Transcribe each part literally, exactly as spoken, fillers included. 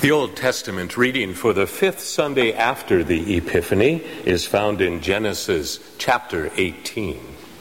The Old Testament reading for the fifth Sunday after the Epiphany is found in Genesis chapter eighteen.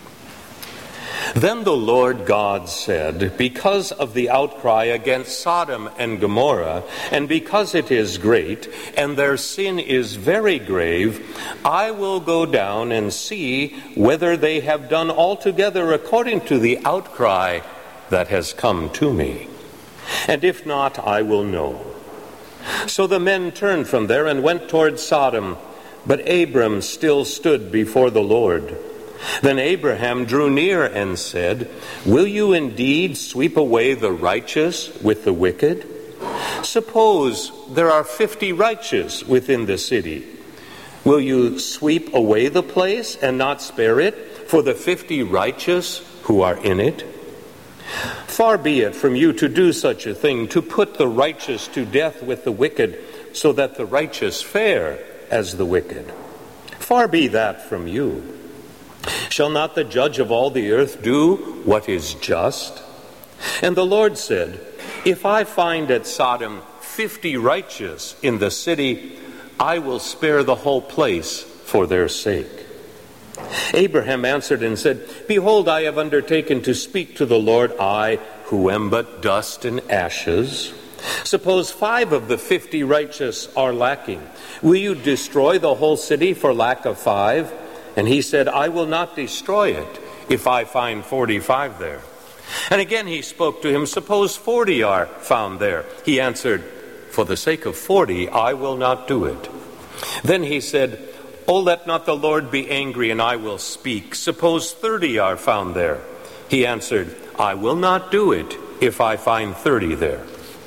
Then the Lord God said, because of the outcry against Sodom and Gomorrah, and because it is great, and their sin is very grave, I will go down and see whether they have done altogether according to the outcry that has come to me. And if not, I will know. So the men turned from there and went toward Sodom, but Abram still stood before the Lord. Then Abraham drew near and said, will you indeed sweep away the righteous with the wicked? Suppose there are fifty righteous within the city. Will you sweep away the place and not spare it for the fifty righteous who are in it? Far be it from you to do such a thing, to put the righteous to death with the wicked, so that the righteous fare as the wicked. Far be that from you. Shall not the judge of all the earth do what is just? And the Lord said, if I find at Sodom fifty righteous in the city, I will spare the whole place for their sake. Abraham answered and said, behold, I have undertaken to speak to the Lord, I, who am but dust and ashes. Suppose five of the fifty righteous are lacking. Will you destroy the whole city for lack of five? And he said, I will not destroy it if I find forty-five there. And again he spoke to him, suppose forty are found there. He answered, for the sake of forty, I will not do it. Then he said, oh, let not the Lord be angry, and I will speak. Suppose thirty are found there. He answered, I will not do it if I find thirty there.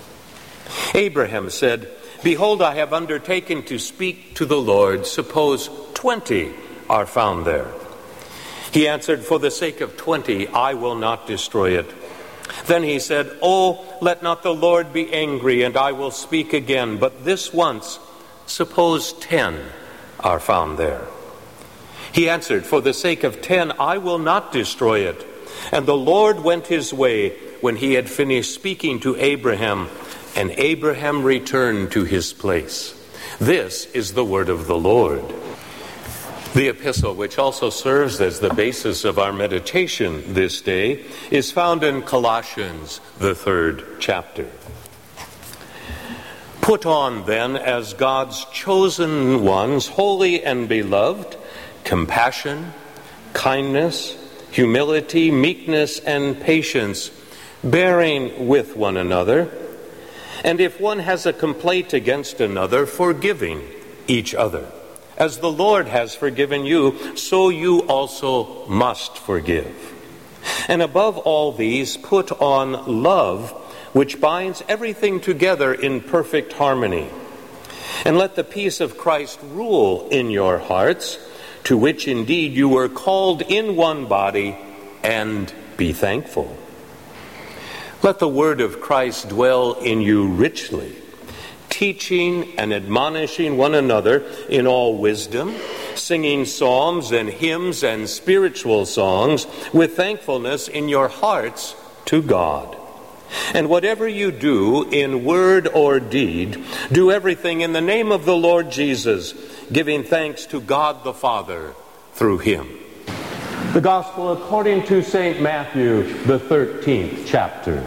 Abraham said, behold, I have undertaken to speak to the Lord. Suppose twenty are found there. He answered, for the sake of twenty, I will not destroy it. Then he said, oh, let not the Lord be angry, and I will speak again. But this once, suppose ten are found there. He answered, for the sake of ten, I will not destroy it. And the Lord went his way when he had finished speaking to Abraham, and Abraham returned to his place. This is the word of the Lord. The epistle, which also serves as the basis of our meditation this day, is found in Colossians, the third chapter. Put on then, as God's chosen ones, holy and beloved, compassion, kindness, humility, meekness, and patience, bearing with one another, and if one has a complaint against another, forgiving each other. As the Lord has forgiven you, so you also must forgive. And above all these, put on love, which binds everything together in perfect harmony. And let the peace of Christ rule in your hearts, to which indeed you were called in one body, and be thankful. Let the word of Christ dwell in you richly, teaching and admonishing one another in all wisdom, singing psalms and hymns and spiritual songs with thankfulness in your hearts to God. And whatever you do in word or deed, do everything in the name of the Lord Jesus, giving thanks to God the Father through him. The Gospel according to Saint Matthew, the thirteenth chapter.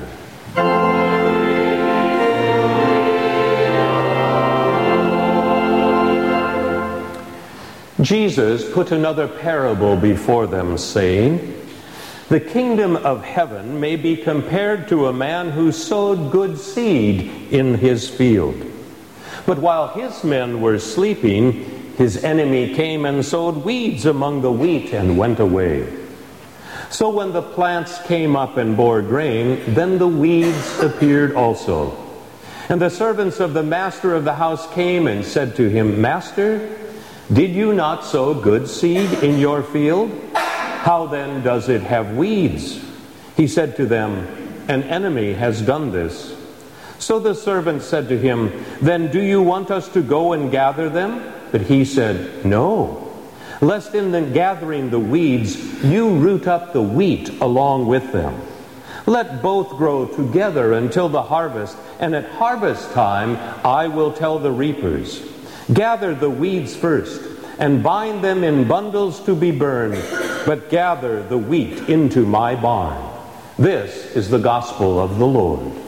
Jesus put another parable before them, saying, the kingdom of heaven may be compared to a man who sowed good seed in his field. But while his men were sleeping, his enemy came and sowed weeds among the wheat and went away. So when the plants came up and bore grain, then the weeds appeared also. And the servants of the master of the house came and said to him, Master, did you not sow good seed in your field? How then does it have weeds? He said to them, an enemy has done this. So the servants said to him, then do you want us to go and gather them? But he said, no, lest in the gathering the weeds you root up the wheat along with them. Let both grow together until the harvest, and at harvest time I will tell the reapers, gather the weeds first, and bind them in bundles to be burned, but gather the wheat into my barn. This is the gospel of the Lord.